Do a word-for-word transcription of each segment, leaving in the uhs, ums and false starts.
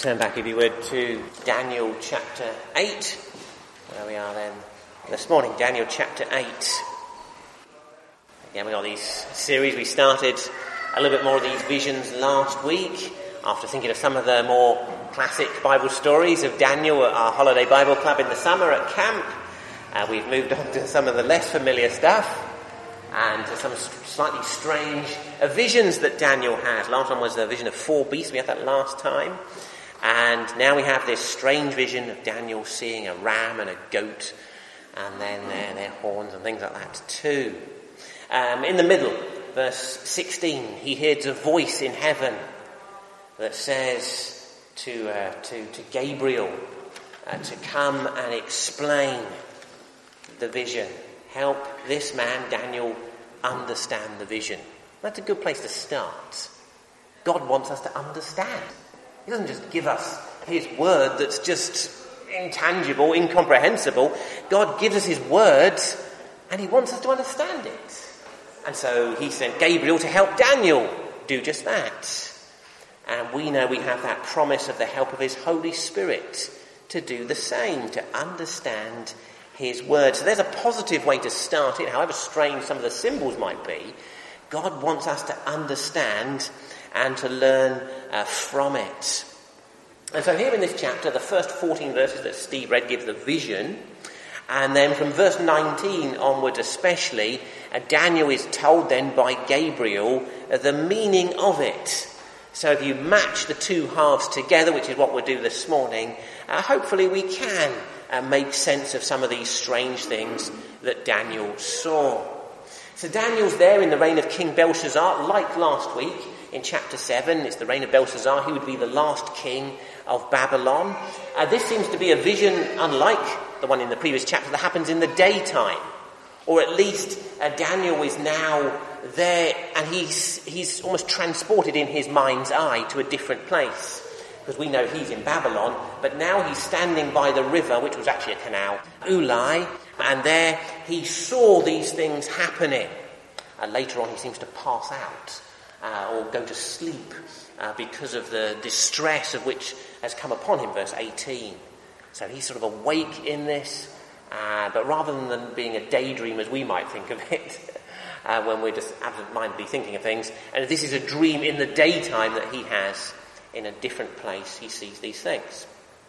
Turn back, if you would, to Daniel chapter eight, where we are then this morning. Daniel chapter eight. Again, we got these series. We started a little bit more of these visions last week, after thinking of some of the more classic Bible stories of Daniel at our holiday Bible club in the summer at camp. Uh, we've moved on to some of the less familiar stuff, and to some slightly strange uh, visions that Daniel has. Last one was the vision of four beasts. We had that last time. And now we have this strange vision of Daniel seeing a ram and a goat, and then their, their horns and things like that too. Um, in the middle, verse sixteen, he hears a voice in heaven that says to uh, to, to Gabriel uh, to come and explain the vision. Help this man, Daniel, understand the vision. That's a good place to start. God wants us to understand. He doesn't just give us his word that's just intangible, incomprehensible. God gives us his word and he wants us to understand it. And so he sent Gabriel to help Daniel do just that. And we know we have that promise of the help of his Holy Spirit to do the same, to understand his word. So there's a positive way to start it, however strange some of the symbols might be. God wants us to understand and to learn uh, from it. And so here in this chapter, the first fourteen verses that Steve read give the vision, and then from verse nineteen onwards especially, uh, Daniel is told then by Gabriel uh, the meaning of it. So if you match the two halves together, which is what we'll do this morning, uh, hopefully we can uh, make sense of some of these strange things that Daniel saw. So Daniel's there in the reign of King Belshazzar, like last week. In chapter seven, it's the reign of Belshazzar. He would be the last king of Babylon. Uh, this seems to be a vision unlike the one in the previous chapter that happens in the daytime. Or at least uh, Daniel is now there and he's, he's almost transported in his mind's eye to a different place. Because we know he's in Babylon, but now he's standing by the river, which was actually a canal, Ulai, and there he saw these things happening. And later on he seems to pass out. Uh, or go to sleep uh, because of the distress of which has come upon him, verse eighteen. So he's sort of awake in this, uh, but rather than being a daydream as we might think of it, uh, when we're just absent-mindedly thinking of things, and this is a dream in the daytime that he has in a different place, he sees these things.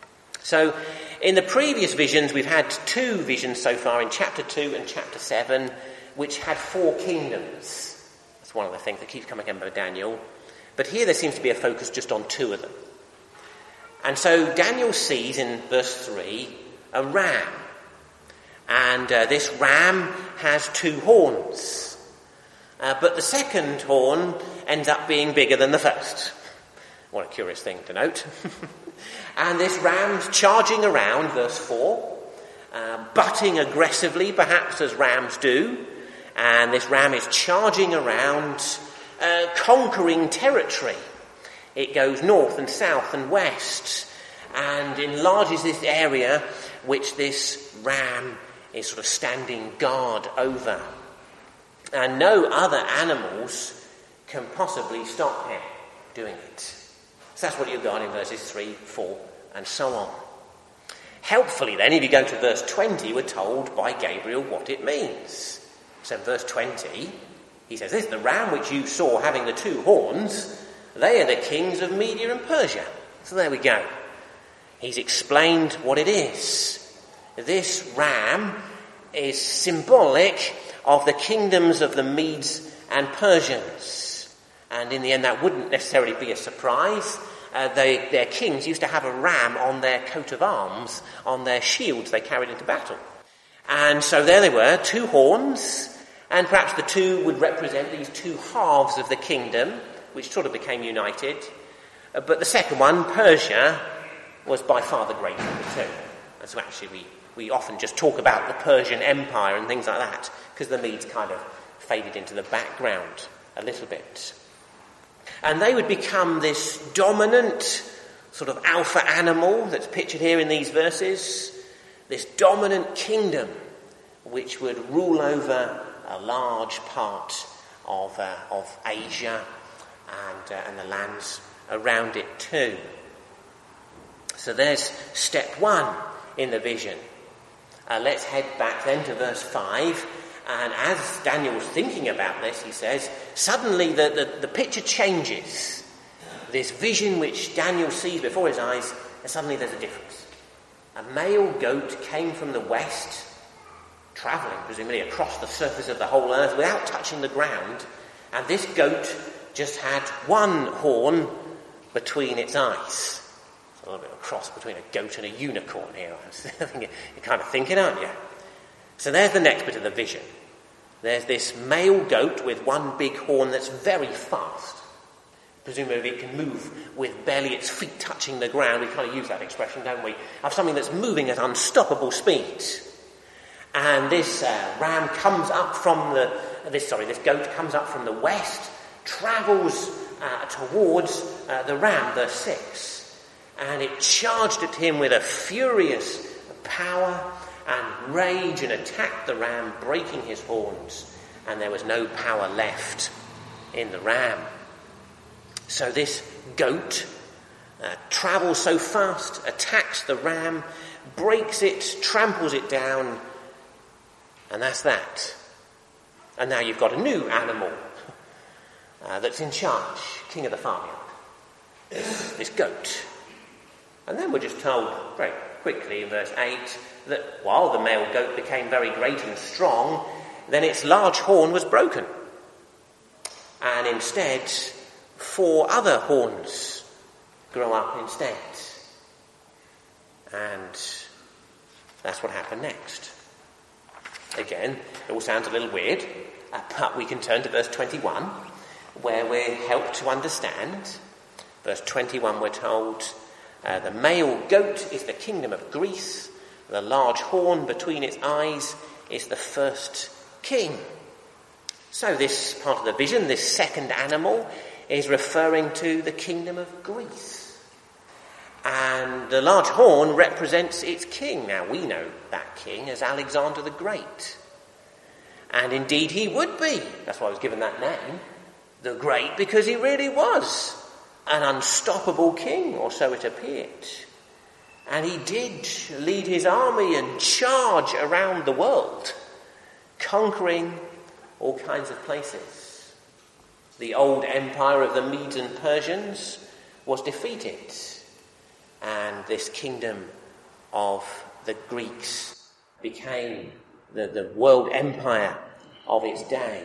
So in the previous visions, we've had two visions so far in chapter two and chapter seven, which had four kingdoms. One of the things that keeps coming up with Daniel. But here there seems to be a focus just on two of them. And so Daniel sees in verse three a ram. And uh, this ram has two horns. Uh, but the second horn ends up being bigger than the first. What a curious thing to note. And this ram's charging around, verse four, uh, butting aggressively, perhaps as rams do. And this ram is charging around, uh, conquering territory. It goes north and south and west and enlarges this area which this ram is sort of standing guard over. And no other animals can possibly stop him doing it. So that's what you've got in verses three, four and so on. Helpfully then, if you go to verse twenty, we're told by Gabriel what it means. So in verse twenty, he says this, the ram which you saw having the two horns, they are the kings of Media and Persia. So there we go. He's explained what it is. This ram is symbolic of the kingdoms of the Medes and Persians. And in the end, that wouldn't necessarily be a surprise. Uh, they, their kings used to have a ram on their coat of arms, on their shields they carried into battle. And so there they were, two horns, and perhaps the two would represent these two halves of the kingdom, which sort of became united. Uh, but the second one, Persia, was by far the greater of the two. And so actually we, we often just talk about the Persian Empire and things like that, because the Medes kind of faded into the background a little bit. And they would become this dominant sort of alpha animal that's pictured here in these verses, this dominant kingdom which would rule over a large part of uh, of Asia and uh, and the lands around it too. So there's step one in the vision. Uh, let's head back then to verse five. And as Daniel's thinking about this, he says, suddenly the, the, the picture changes. This vision which Daniel sees before his eyes, and suddenly there's a difference. A male goat came from the west, travelling presumably across the surface of the whole earth without touching the ground. And this goat just had one horn between its eyes. A little bit of a cross between a goat and a unicorn here. You're kind of thinking, aren't you? So there's the next bit of the vision. There's this male goat with one big horn that's very fast. Presumably it can move with barely its feet touching the ground. We kind of use that expression, don't we? Of something that's moving at unstoppable speed. And this uh, ram comes up from the... This sorry, this goat comes up from the west, travels uh, towards uh, the ram, verse six. And it charged at him with a furious power and rage and attacked the ram, breaking his horns. And there was no power left in the ram. So this goat uh, travels so fast, attacks the ram, breaks it, tramples it down, and that's that. And now you've got a new animal uh, that's in charge, king of the farmyard, this, this goat. And then we're just told very quickly in verse eight that while the male goat became very great and strong, then its large horn was broken. And instead, four other horns grow up instead. And that's what happened next. Again, it all sounds a little weird, uh, but we can turn to verse twenty-one, where we're helped to understand. Verse twenty-one, we're told, uh, the male goat is the kingdom of Greece, the large horn between its eyes is the first king. So this part of the vision, this second animal, is referring to the kingdom of Greece. And the large horn represents its king. Now we know that king as Alexander the Great. And indeed he would be. That's why I was given that name, the Great, because he really was an unstoppable king, or so it appeared. And he did lead his army and charge around the world, conquering all kinds of places. The old empire of the Medes and Persians was defeated, and this kingdom of the Greeks became the, the world empire of its day.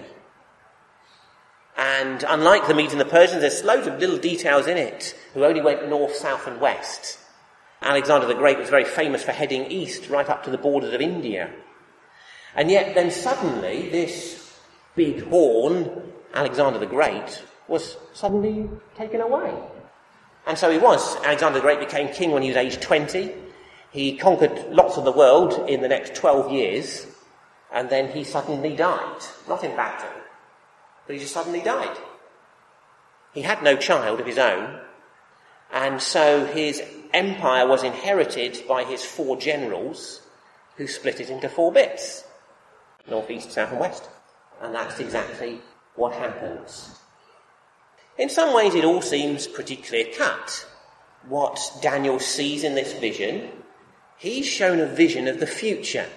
And unlike the Medes and the Persians, there's loads of little details in it, who only went north, south and west. Alexander the Great was very famous for heading east, right up to the borders of India. And yet then suddenly this big horn, Alexander the Great, was suddenly taken away. And so he was. Alexander the Great became king when he was aged twenty. He conquered lots of the world in the next twelve years, and then he suddenly died. Not in battle, but he just suddenly died. He had no child of his own, and so his empire was inherited by his four generals, who split it into four bits: north, east, south and west. And that's exactly what happens. In some ways it all seems pretty clear-cut. What Daniel sees in this vision, he's shown a vision of the future.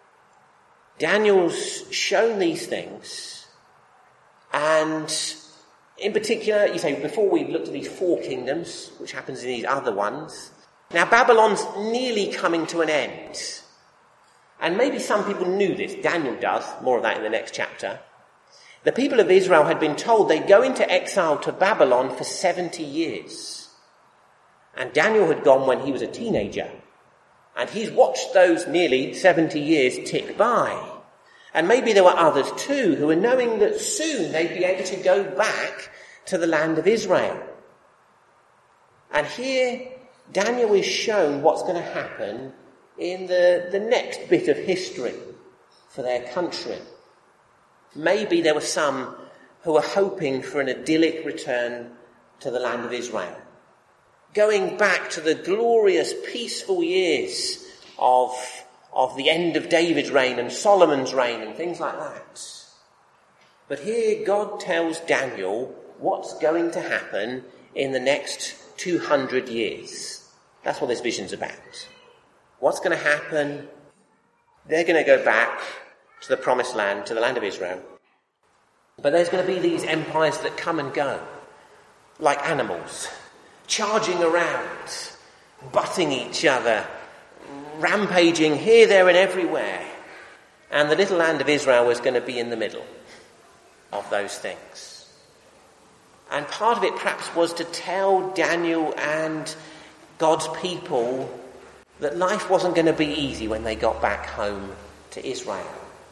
Daniel's shown these things, and in particular, you say, before we've looked at these four kingdoms, which happens in these other ones, now Babylon's nearly coming to an end. And maybe some people knew this. Daniel does. More of that in the next chapter. The people of Israel had been told they'd go into exile to Babylon for seventy years. And Daniel had gone when he was a teenager. And he's watched those nearly seventy years tick by. And maybe there were others too who were knowing that soon they'd be able to go back to the land of Israel. And here Daniel is shown what's going to happen in the, the next bit of history for their country. Maybe there were some who were hoping for an idyllic return to the land of Israel, going back to the glorious, peaceful years of, of the end of David's reign and Solomon's reign and things like that. But here God tells Daniel what's going to happen in the next two hundred years. That's what this vision's about. What's going to happen? They're going to go back to the promised land, to the land of Israel. But there's going to be these empires that come and go, like animals, charging around, butting each other, rampaging here, there and everywhere. And the little land of Israel was going to be in the middle of those things. And part of it perhaps was to tell Daniel and God's people that life wasn't going to be easy when they got back home to Israel.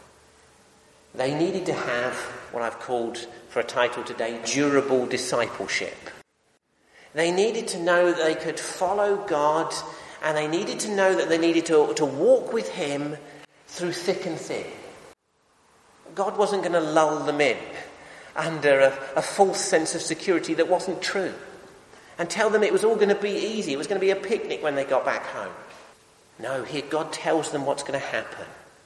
They needed to have what I've called, for a title today, durable discipleship. They needed to know that they could follow God, and they needed to know that they needed to, to walk with him through thick and thin. God wasn't going to lull them in under a, a false sense of security that wasn't true, and tell them it was all going to be easy, it was going to be a picnic when they got back home. No, here God tells them what's going to happen.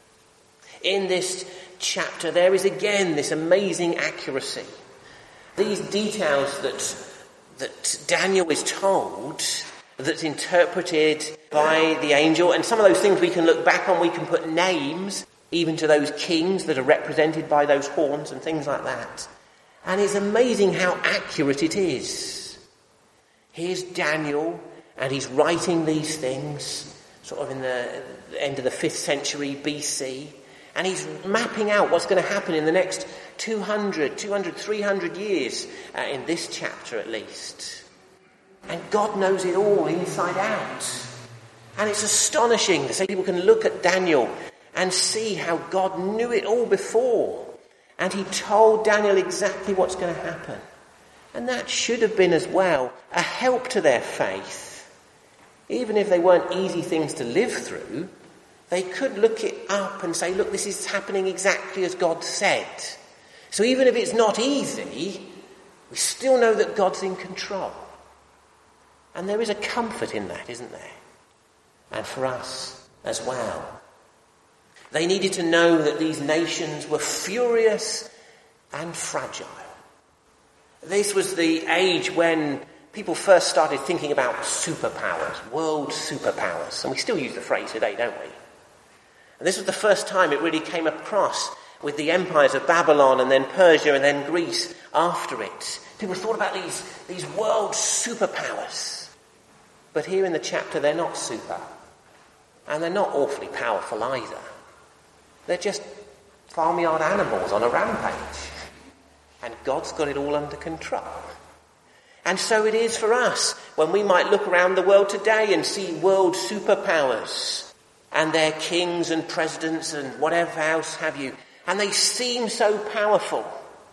In this chapter, there is again this amazing accuracy. These details that, that Daniel is told, that's interpreted by the angel, and some of those things we can look back on, we can put names even to those kings that are represented by those horns and things like that. And it's amazing how accurate it is. Here's Daniel, and he's writing these things sort of in the end of the fifth century B C, and he's mapping out what's going to happen in the next two hundred, two hundred, three hundred years, uh, in this chapter at least. And God knows it all inside out. And it's astonishing to say people can look at Daniel and see how God knew it all before. And he told Daniel exactly what's going to happen. And that should have been as well a help to their faith. Even if they weren't easy things to live through, they could look it up and say, look, this is happening exactly as God said. So even if it's not easy, we still know that God's in control. And there is a comfort in that, isn't there? And for us as well. They needed to know that these nations were furious and fragile. This was the age when people first started thinking about superpowers, world superpowers. And we still use the phrase today, don't we? And this was the first time it really came across with the empires of Babylon and then Persia and then Greece after it. People thought about these, these world superpowers. But here in the chapter, they're not super. And they're not awfully powerful either. They're just farmyard animals on a rampage. And God's got it all under control. And so it is for us when we might look around the world today and see world superpowers and their kings and presidents and whatever else have you. And they seem so powerful.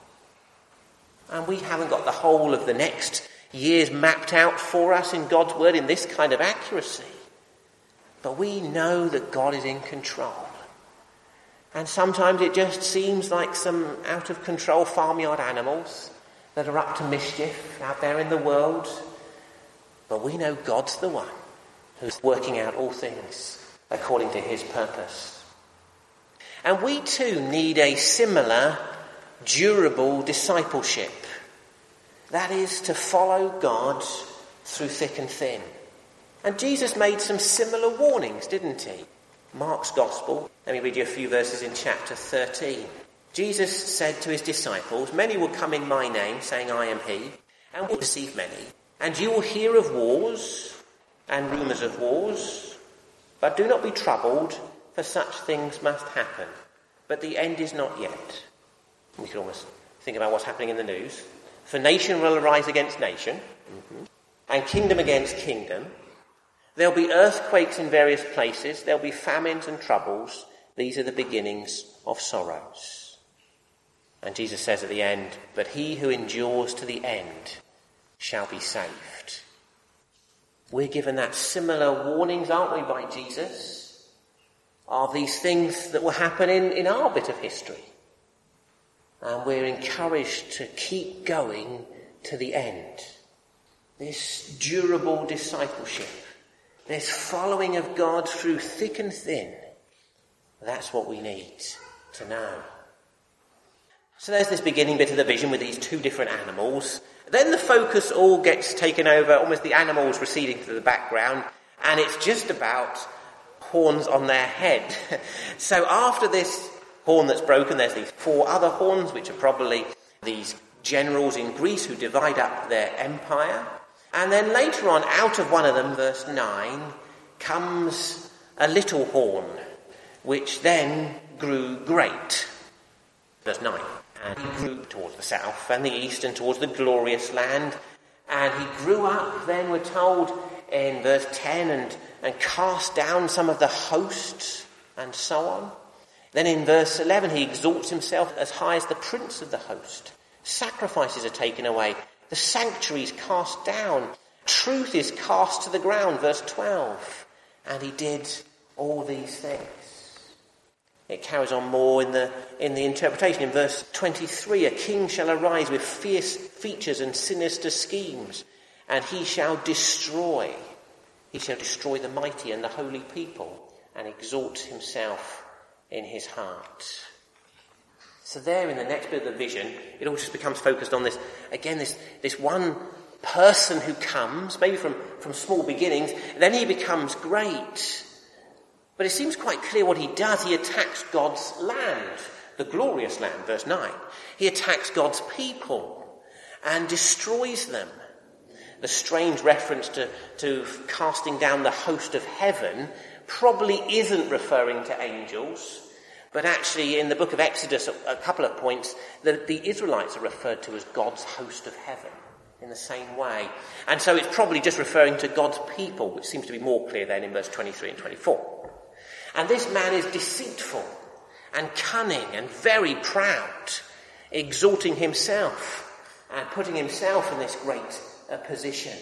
And we haven't got the whole of the next years mapped out for us in God's word in this kind of accuracy. But we know that God is in control. And sometimes it just seems like some out-of-control farmyard animals that are up to mischief out there in the world. But we know God's the one who's working out all things according to his purpose. And we too need a similar, durable discipleship. That is to follow God through thick and thin. And Jesus made some similar warnings, didn't he? Mark's Gospel, let me read you a few verses in chapter thirteen. Jesus said to his disciples, "Many will come in my name, saying I am he, and will deceive many. And you will hear of wars and rumours of wars. But do not be troubled, for such things must happen. But the end is not yet." We can almost think about what's happening in the news. "For nation will arise against nation, mm-hmm. and kingdom against kingdom. There'll be earthquakes in various places. There'll be famines and troubles. These are the beginnings of sorrows." And Jesus says at the end, "But he who endures to the end shall be saved." We're given that similar warnings, aren't we, by Jesus, of these things that will happen in, in our bit of history. And we're encouraged to keep going to the end. This durable discipleship, this following of God through thick and thin, that's what we need to know. So there's this beginning bit of the vision with these two different animals. Then the focus all gets taken over, almost the animals receding to the background, and it's just about horns on their head. So after this horn that's broken, there's these four other horns, which are probably these generals in Greece who divide up their empire. And then later on, out of one of them, verse nine, comes a little horn, which then grew great. Verse nine. And he grew towards the south and the east and towards the glorious land. And he grew up, then we're told in verse ten, and, and cast down some of the hosts and so on. Then in verse eleven, he exalts himself as high as the prince of the host. Sacrifices are taken away. The sanctuary is cast down. Truth is cast to the ground. Verse twelve. And he did all these things. It carries on more in the in the interpretation. In verse twenty-three, a king shall arise with fierce features and sinister schemes, and he shall destroy. He shall destroy the mighty and the holy people, and exalt himself in his heart. So there in the next bit of the vision, it all just becomes focused on this, again, this, this one person who comes, maybe from, from small beginnings, then he becomes great. But it seems quite clear what he does. He attacks God's land, the glorious land, verse nine. He attacks God's people and destroys them. The strange reference to, to casting down the host of heaven probably isn't referring to angels, but actually in the book of Exodus, a, a couple of points, the, the Israelites are referred to as God's host of heaven in the same way. And so it's probably just referring to God's people, which seems to be more clear then in verse twenty-three and twenty-four. And this man is deceitful and cunning and very proud, exalting himself and putting himself in this great uh, position.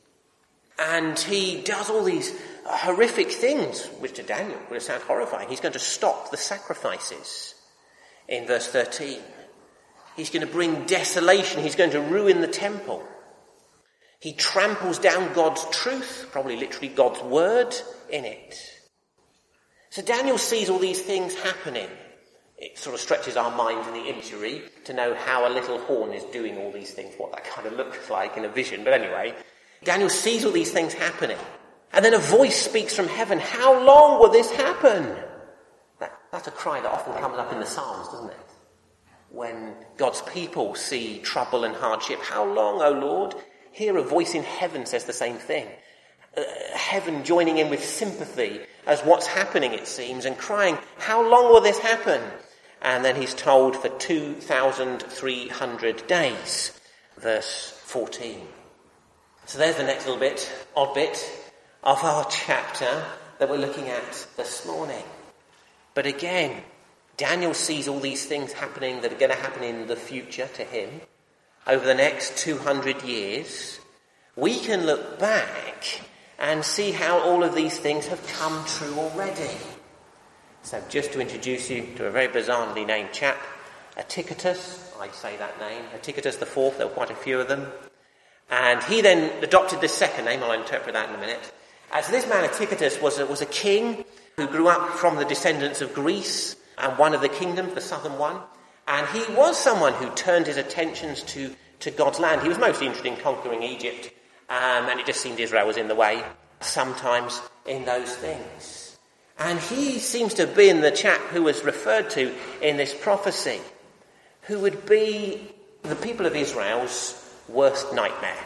And he does all these uh, horrific things, which to Daniel would sound horrifying. He's going to stop the sacrifices in verse thirteen. He's going to bring desolation. He's going to ruin the temple. He tramples down God's truth, probably literally God's word, in it. So Daniel sees all these things happening. It sort of stretches our minds in the imagery to know how a little horn is doing all these things, what that kind of looks like in a vision. But anyway, Daniel sees all these things happening. And then a voice speaks from heaven. How long will this happen? That, that's a cry that often comes up in the Psalms, doesn't it? When God's people see trouble and hardship. How long, O Lord? Here a voice in heaven says the same thing. Uh, heaven joining in with sympathy as what's happening, it seems, and crying, how long will this happen? And then he's told for two thousand three hundred days. Verse fourteen. So there's the next little bit, odd bit, of our chapter that we're looking at this morning. But again, Daniel sees all these things happening that are going to happen in the future to him over the next two hundred years. We can look back and see how all of these things have come true already. So just to introduce you to a very bizarrely named chap, Atticatus, I'd say that name, Atticatus the Fourth, there were quite a few of them. And he then adopted this second name, I'll interpret that in a minute. And so this man Atticatus was a, was a king who grew up from the descendants of Greece and one of the kingdoms, the southern one. And he was someone who turned his attentions to, to God's land. He was mostly interested in conquering Egypt. Um, and it just seemed Israel was in the way sometimes in those things. And he seems to have been the chap who was referred to in this prophecy, who would be the people of Israel's worst nightmare.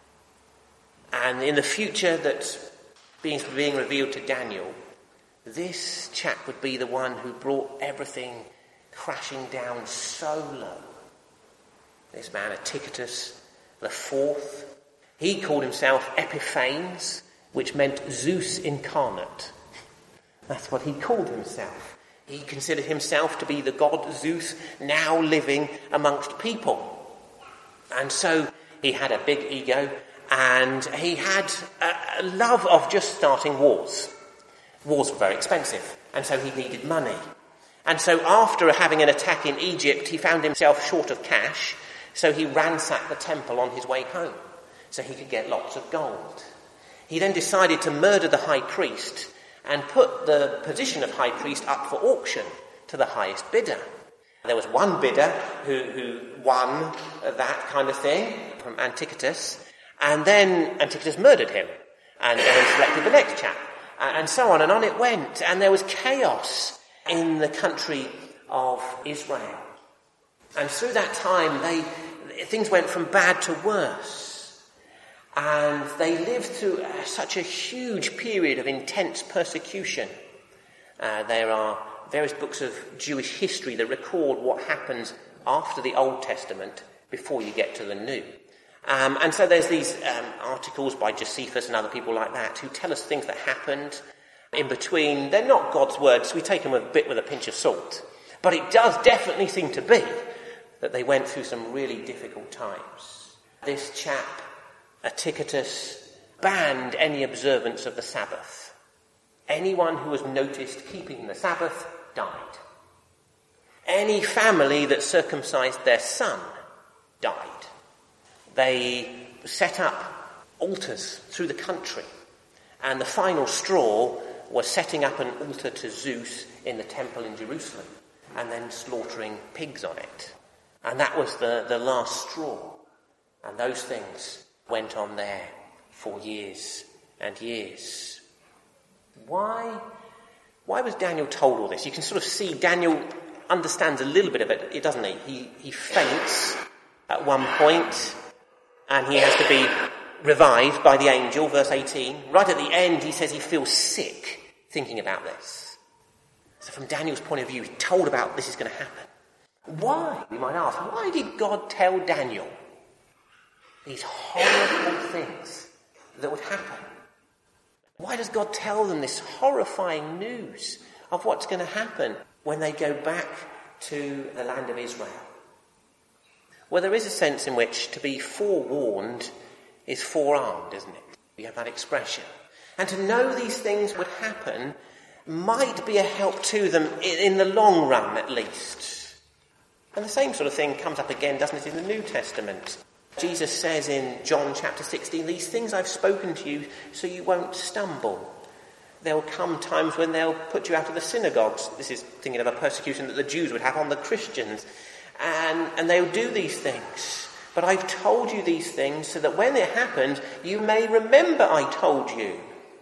And in the future that's being, being revealed to Daniel, this chap would be the one who brought everything crashing down so low. This man, Atticatus the Fourth, he called himself Epiphanes, which meant Zeus incarnate. That's what he called himself. He considered himself to be the god Zeus now living amongst people. And so he had a big ego, and he had a love of just starting wars. Wars were very expensive, and so he needed money. And so after having an attack in Egypt, he found himself short of cash, so he ransacked the temple on his way home, so he could get lots of gold. He then decided to murder the high priest and put the position of high priest up for auction to the highest bidder. There was one bidder who, who won that kind of thing from Antipater, and then Antipater murdered him. And then selected the next chap. And so on and on it went. And there was chaos in the country of Israel. And through that time, they things went from bad to worse. And they lived through uh, such a huge period of intense persecution. Uh, there are various books of Jewish history that record what happens after the Old Testament before you get to the New. Um, and so there's these um, articles by Josephus and other people like that who tell us things that happened in between. They're not God's words. We take them a bit with a pinch of salt. But it does definitely seem to be that they went through some really difficult times. This chap, Aticatus, banned any observance of the Sabbath. Anyone who was noticed keeping the Sabbath died. Any family that circumcised their son died. They set up altars through the country, and the final straw was setting up an altar to Zeus in the temple in Jerusalem and then slaughtering pigs on it. And that was the, the last straw. And those things went on there for years and years. Why, why was Daniel told all this? You can sort of see Daniel understands a little bit of it, doesn't he? He, he faints at one point, and he has to be revived by the angel, verse eighteen. Right at the end, he says he feels sick thinking about this. So from Daniel's point of view, he's told about this is going to happen. Why, we might ask, why did God tell Daniel these horrible things that would happen? Why does God tell them this horrifying news of what's going to happen when they go back to the land of Israel? Well, there is a sense in which to be forewarned is forearmed, isn't it? We have that expression. And to know these things would happen might be a help to them in the long run, at least. And the same sort of thing comes up again, doesn't it, in the New Testament? Jesus says in John chapter sixteen, "These things I've spoken to you so you won't stumble." There will come times when they'll put you out of the synagogues. This is thinking of a persecution that the Jews would have on the Christians. And, and they'll do these things. But I've told you these things so that when it happens, you may remember I told you.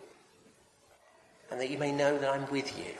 And that you may know that I'm with you.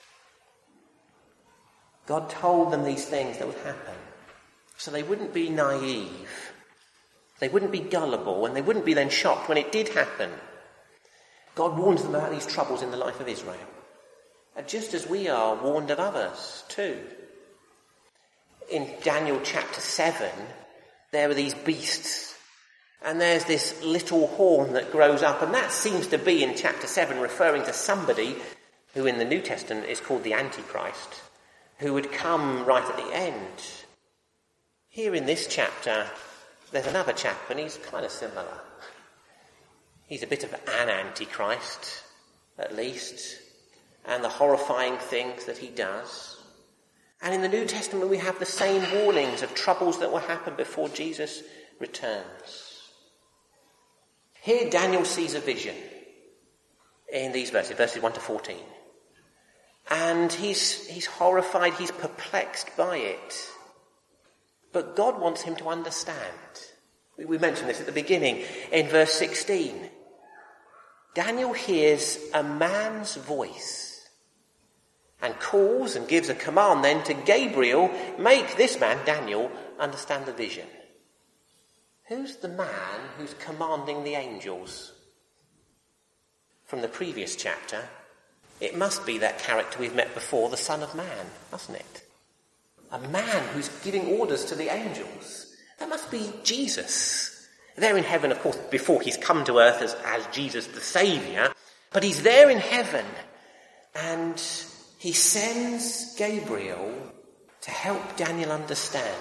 God told them these things that would happen. So they wouldn't be naive. They wouldn't be gullible. And they wouldn't be then shocked when it did happen. God warns them about these troubles in the life of Israel. And just as we are warned of others too. In Daniel chapter seven, there are these beasts. And there's this little horn that grows up. And that seems to be in chapter seven referring to somebody who in the New Testament is called the Antichrist, who would come right at the end. Here in this chapter, there's another chap, and he's kind of similar. He's a bit of an Antichrist, at least, and the horrifying things that he does. And in the New Testament, we have the same warnings of troubles that will happen before Jesus returns. Here, Daniel sees a vision in these verses, verses one to fourteen. And he's, he's horrified, he's perplexed by it. But God wants him to understand. We, we mentioned this at the beginning in verse sixteen. Daniel hears a man's voice and calls and gives a command then to Gabriel, make this man, Daniel, understand the vision. Who's the man who's commanding the angels? From the previous chapter, it must be that character we've met before, the Son of Man, mustn't it? A man who's giving orders to the angels. That must be Jesus. There in heaven, of course, before he's come to earth as, as Jesus the Saviour, but he's there in heaven, and he sends Gabriel to help Daniel understand.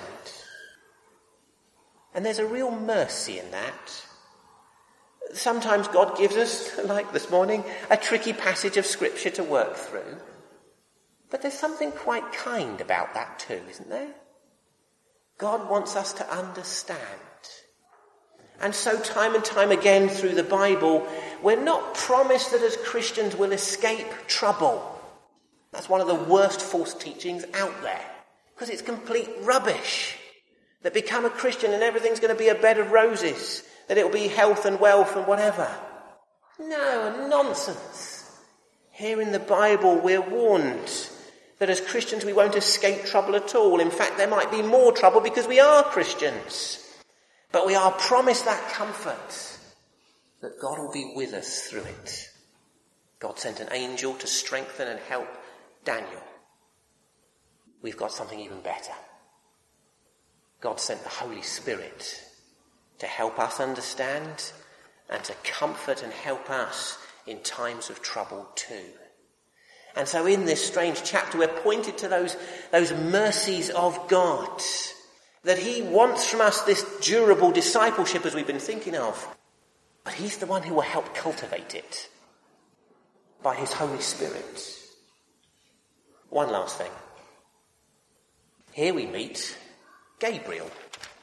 And there's a real mercy in that. Sometimes God gives us, like this morning, a tricky passage of Scripture to work through. But there's something quite kind about that too, isn't there? God wants us to understand. And so time and time again through the Bible, we're not promised that as Christians we'll escape trouble. That's one of the worst false teachings out there. Because it's complete rubbish. That become a Christian and everything's going to be a bed of roses. That it'll be health and wealth and whatever. No, nonsense. Here in the Bible we're warned that as Christians we won't escape trouble at all. In fact, there might be more trouble because we are Christians. But we are promised that comfort, that God will be with us through it. God sent an angel to strengthen and help Daniel. We've got something even better. God sent the Holy Spirit to help us understand and to comfort and help us in times of trouble too. And so in this strange chapter we're pointed to those, those mercies of God, that he wants from us this durable discipleship as we've been thinking of. But he's the one who will help cultivate it by his Holy Spirit. One last thing. Here we meet Gabriel.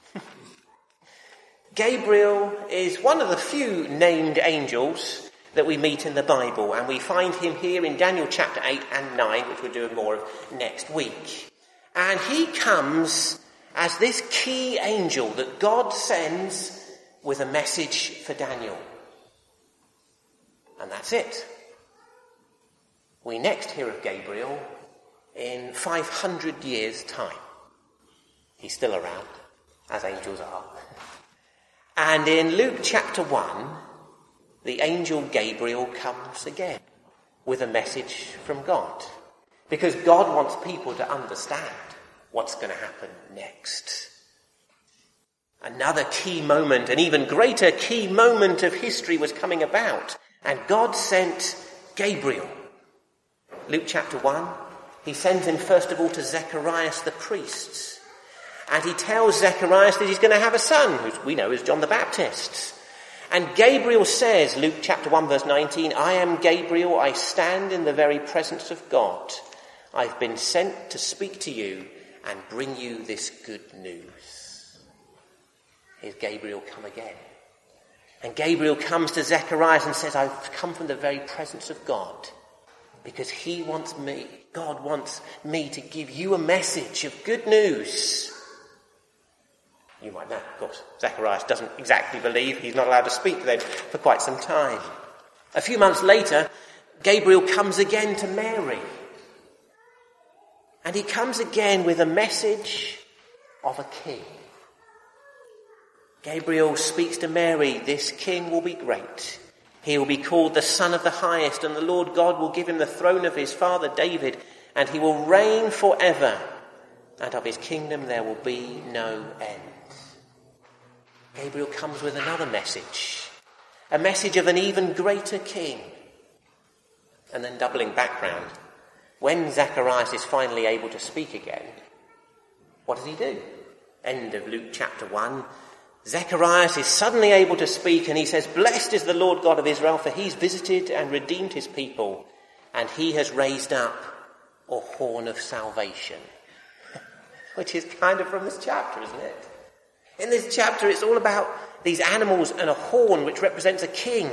Gabriel is one of the few named angels that we meet in the Bible, and we find him here in Daniel chapter eight and nine, which we're doing more of next week. And he comes as this key angel that God sends with a message for Daniel. And that's it. We next hear of Gabriel in five hundred years' time. He's still around, as angels are. And in Luke chapter one, the angel Gabriel comes again with a message from God. Because God wants people to understand what's going to happen next. Another key moment, an even greater key moment of history was coming about. And God sent Gabriel. Luke chapter one, he sends him first of all to Zacharias the priest. And he tells Zacharias that he's going to have a son, who we know as John the Baptist. And Gabriel says, Luke chapter one verse nineteen, I am Gabriel, I stand in the very presence of God. I've been sent to speak to you and bring you this good news. Here's Gabriel come again. And Gabriel comes to Zacharias and says, I've come from the very presence of God because he wants me, God wants me to give you a message of good news. You might know, of course, Zacharias doesn't exactly believe. He's not allowed to speak then for quite some time. A few months later, Gabriel comes again to Mary. And he comes again with a message of a king. Gabriel speaks to Mary, this king will be great. He will be called the Son of the Highest, and the Lord God will give him the throne of his father David, and he will reign forever, and of his kingdom there will be no end. Gabriel comes with another message, a message of an even greater king. And then doubling background, when Zacharias is finally able to speak again, what does he do? End of Luke chapter one. Zacharias is suddenly able to speak and he says, blessed is the Lord God of Israel, for he's visited and redeemed his people, and he has raised up a horn of salvation. Which is kind of from this chapter, isn't it? In this chapter, it's all about these animals and a horn which represents a king.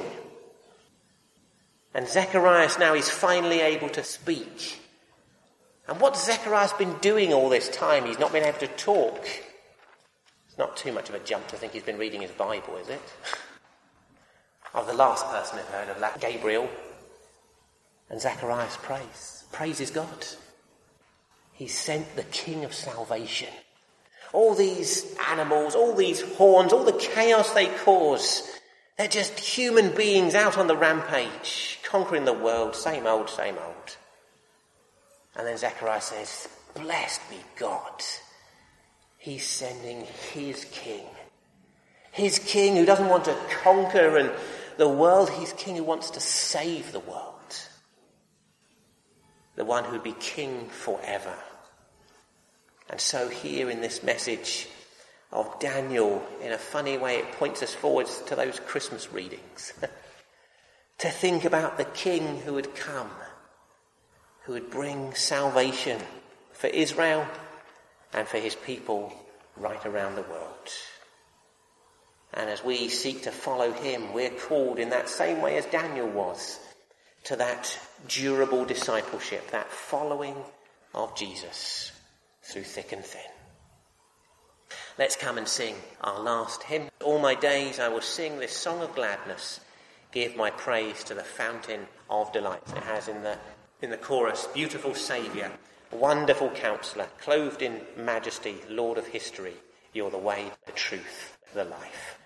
And Zacharias now is finally able to speak. And what's Zacharias been doing all this time? He's not been able to talk. It's not too much of a jump to think he's been reading his Bible, is it? I'm the last person who've heard of that, Gabriel. And Zacharias prays, praises God. He sent the King of salvation. All these animals, all these horns, all the chaos they cause, they're just human beings out on the rampage, conquering the world, same old, same old. And then Zechariah says, blessed be God. He's sending his king. His king who doesn't want to conquer and the world, his king who wants to save the world. The one who would be king forever. And so here in this message of Daniel, in a funny way, it points us forwards to those Christmas readings. To think about the king who would come, who would bring salvation for Israel and for his people right around the world. And as we seek to follow him, we're called in that same way as Daniel was, to that durable discipleship, that following of Jesus through thick and thin. Let's come and sing our last hymn. All my days I will sing this song of gladness. Give my praise to the fountain of delights. It has in the in the chorus, beautiful Saviour, wonderful Counsellor, clothed in majesty, Lord of history. You're the way, the truth, the life.